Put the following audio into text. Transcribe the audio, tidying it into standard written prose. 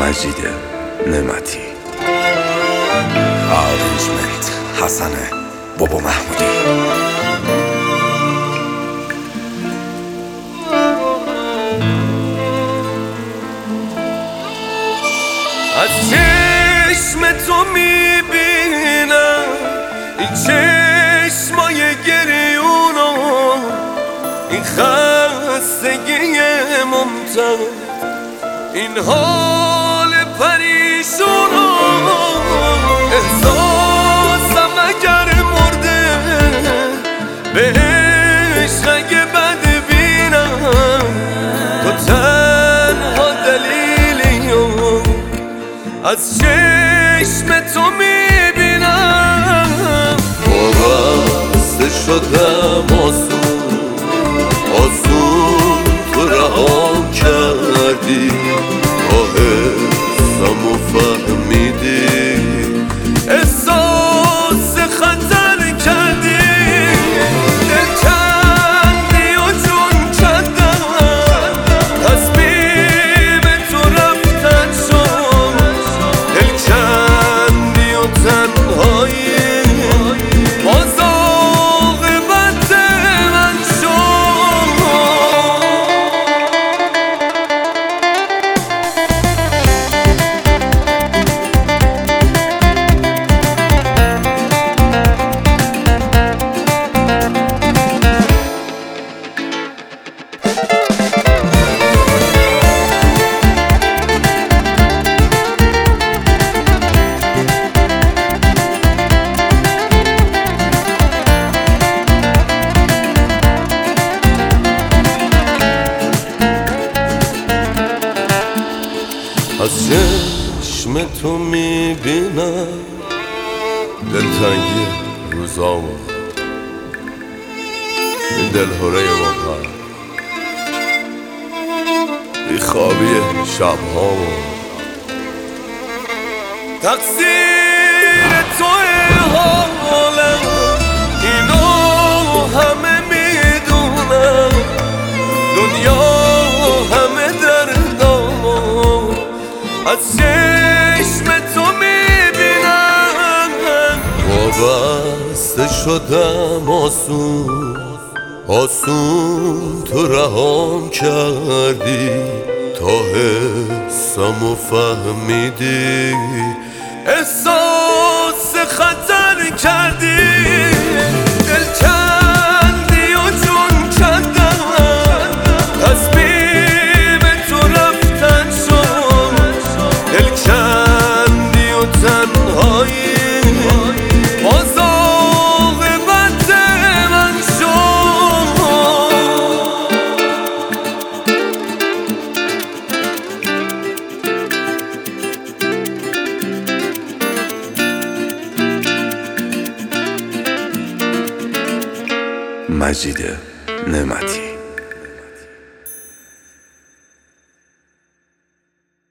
مجید نعمتی. آرنجمنت حسن بابا محمودی. از چشم تو میبینم این چشمای گریونو، این خستگی ممتد، این حال پریشونو. احساسم اگر مرده بهش اگه بد بینم، تو تنها دلیلی از چشم تو میبینم. وابسته شدم آسون تو رهام کردی، تا حسم و فهمیدی، احساس خطر کردی، دل کندی و جون کندم، تصمیم تو رفتن شد، دل کندی و تنهایی باز عاقبت من شد. از چشم تو میبینم دلتنگی روزامو، این دلهوره ما بیخوابی شبهامو. تقصیر توی حالم، اینو همه میدونم، دنیا همه دردامو از چشم تو میبینم. وابسته شدم آسون تو رهام کردی، تا حسم و فهمیدی، احساس خطر کردی، دل کندی و جون کندم، تصمیم تو رفتن شد، دل کندی و تنهایی باز عاقبت من شد. مجید نعمتی.